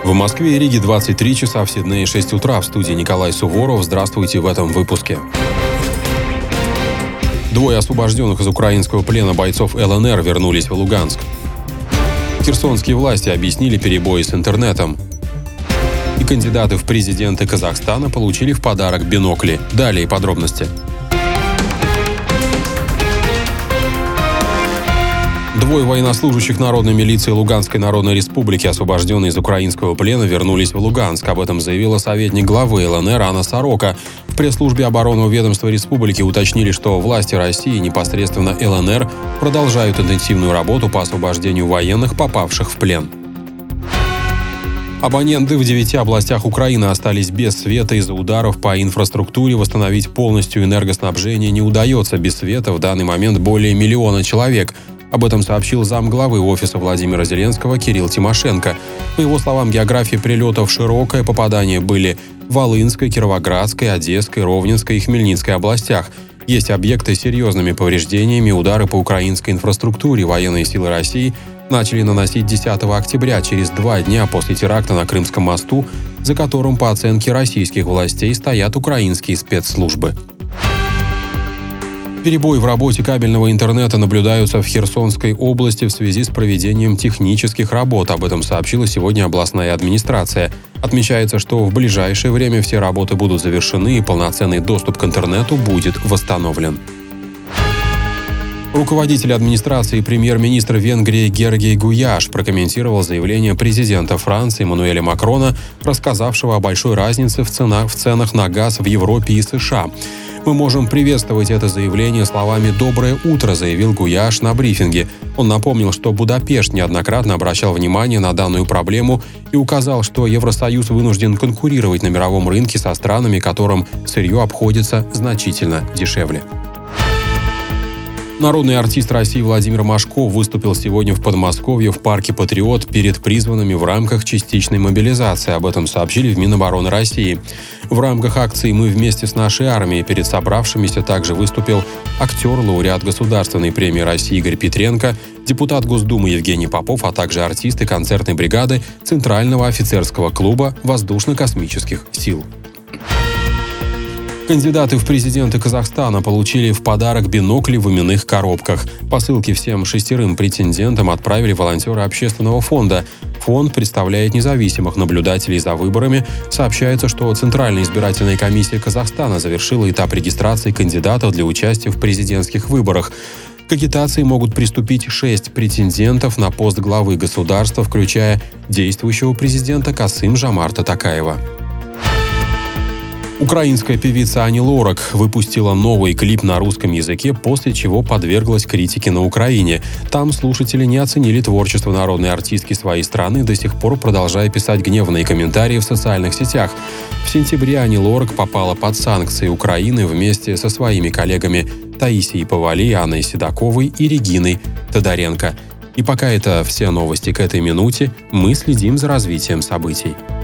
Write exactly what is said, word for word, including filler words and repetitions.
В Москве и Риге двадцать три часа, в Сиднее шесть утра. В студии Николай Суворов. Здравствуйте в этом выпуске. Двое освобожденных из украинского плена бойцов эл эн эр вернулись в Луганск. Херсонские власти объяснили перебои с интернетом. И кандидаты в президенты Казахстана получили в подарок бинокли. Далее подробности. Двое военнослужащих народной милиции Луганской Народной Республики, освобожденные из украинского плена, вернулись в Луганск. Об этом заявила советник главы эл эн эр Анна Сорока. В пресс-службе оборонного ведомства республики уточнили, что власти России, непосредственно эл эн эр, продолжают интенсивную работу по освобождению военных, попавших в плен. Абоненты в девяти областях Украины остались без света из-за ударов по инфраструктуре. Восстановить полностью энергоснабжение не удается. Без света в данный момент более миллиона человек. Об этом сообщил замглавы офиса Владимира Зеленского Кирилл Тимошенко. По его словам, география прилетов широкая, попадания были в Волынской, Кировоградской, Одесской, Ровненской и Хмельницкой областях. Есть объекты с серьезными повреждениями, удары по украинской инфраструктуре. Военные силы России начали наносить десятого октября, через два дня после теракта на Крымском мосту, за которым, по оценке российских властей, стоят украинские спецслужбы. Перебои в работе кабельного интернета наблюдаются в Херсонской области в связи с проведением технических работ. Об этом сообщила сегодня областная администрация. Отмечается, что в ближайшее время все работы будут завершены и полноценный доступ к интернету будет восстановлен. Руководитель администрации премьер-министра Венгрии Георгий Гуяш прокомментировал заявление президента Франции Эммануэля Макрона, рассказавшего о большой разнице в ценах, в ценах на газ в Европе и США. «Мы можем приветствовать это заявление словами «доброе утро», — заявил Гуяш на брифинге. Он напомнил, что Будапешт неоднократно обращал внимание на данную проблему и указал, что Евросоюз вынужден конкурировать на мировом рынке со странами, которым сырье обходится значительно дешевле. Народный артист России Владимир Машков выступил сегодня в Подмосковье в парке «Патриот» перед призванными в рамках частичной мобилизации. Об этом сообщили в Минобороны России. В рамках акции «Мы вместе с нашей армией» перед собравшимися также выступил актер, лауреат Государственной премии России Игорь Петренко, депутат Госдумы Евгений Попов, а также артисты концертной бригады Центрального офицерского клуба Воздушно-космических сил. Кандидаты в президенты Казахстана получили в подарок бинокли в именных коробках. Посылки всем шестерым претендентам отправили волонтеры общественного фонда. Фонд представляет независимых наблюдателей за выборами. Сообщается, что Центральная избирательная комиссия Казахстана завершила этап регистрации кандидатов для участия в президентских выборах. К агитации могут приступить шесть претендентов на пост главы государства, включая действующего президента Касым-Жомарта Токаева. Украинская певица Ани Лорак выпустила новый клип на русском языке, после чего подверглась критике на Украине. Там слушатели не оценили творчество народной артистки своей страны, до сих пор продолжая писать гневные комментарии в социальных сетях. В сентябре Ани Лорак попала под санкции Украины вместе со своими коллегами Таисией Повали, Анной Седоковой и Региной Тодоренко. И пока это все новости к этой минуте, мы следим за развитием событий.